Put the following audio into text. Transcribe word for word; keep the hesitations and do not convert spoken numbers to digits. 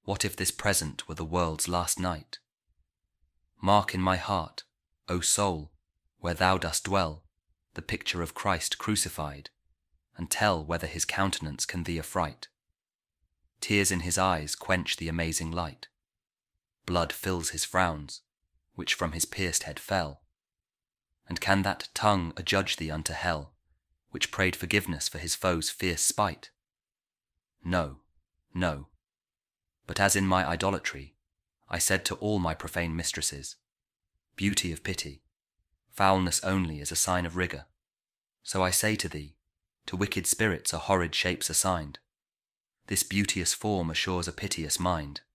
What if this present were the world's last night? Mark in my heart, O soul, where thou dost dwell, the picture of Christ crucified, and tell whether his countenance can thee affright. Tears in his eyes quench the amazing light. Blood fills his frowns, which from his pierced head fell. And can that tongue adjudge thee unto hell, which prayed forgiveness for his foes' fierce spite? No, no. But as in my idolatry, I said to all my profane mistresses, beauty of pity, foulness only is a sign of rigour. So I say to thee, to wicked spirits are horrid shapes assigned. This beauteous form assures a piteous mind.